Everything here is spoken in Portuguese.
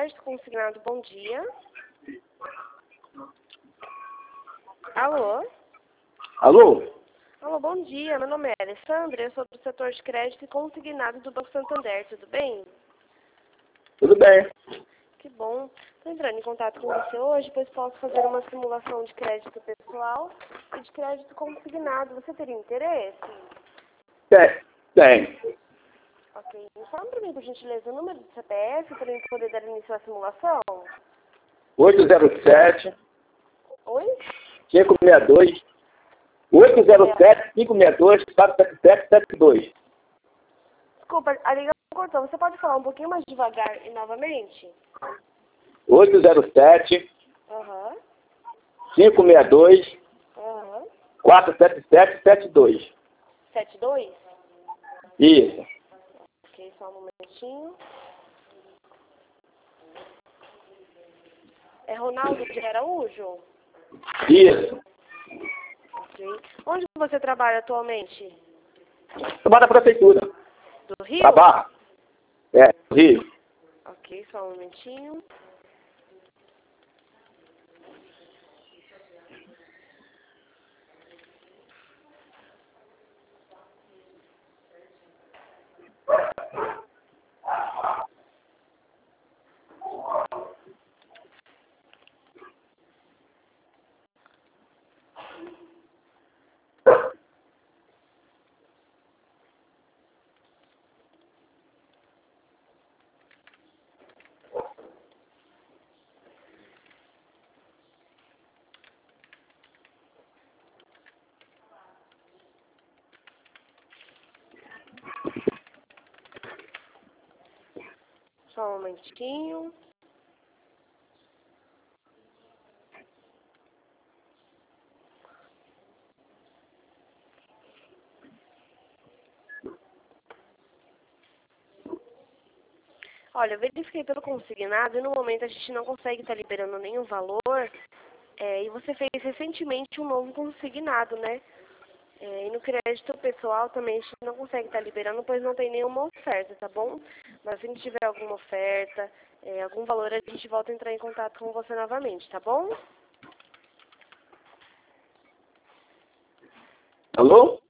Crédito Consignado, bom dia. Alô? Alô? Alô, bom dia. Meu nome é Alessandra, eu sou do setor de crédito e consignado do Banco Santander, tudo bem? Tudo bem. Que bom. Estou entrando em contato com você hoje, pois posso fazer uma simulação de crédito pessoal e de crédito consignado. Você teria interesse? Tem. Ok. Fala para mim, por gentileza, o número do CPF para eu poder dar início à simulação. 807 Oi? 562 807 562 47772. Desculpa, a ligação cortou. Você pode falar um pouquinho mais devagar e novamente? 807 Aham. 562 Aham. 47772. 72? Isso. Ok, só um momentinho. É Ronaldo de Araújo? Isso. Ok. Onde você trabalha atualmente? Trabalho na prefeitura. Do Rio? Na Barra. Do Rio. Ok, só um momentinho. Só um momentinho. Olha, eu verifiquei pelo consignado e no momento a gente não consegue estar liberando nenhum valor. E você fez recentemente um novo consignado, né? E no crédito pessoal também a gente não consegue estar liberando, pois não tem nenhuma oferta, tá bom? Mas se tiver alguma oferta, algum valor, a gente volta a entrar em contato com você novamente, tá bom? Alô?